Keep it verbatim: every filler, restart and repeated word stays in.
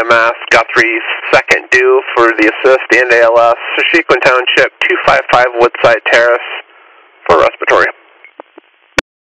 M S, Guthrie, second due for the assist and A L S, Sissequin Township, two five five Woodside Terrace for respiratory.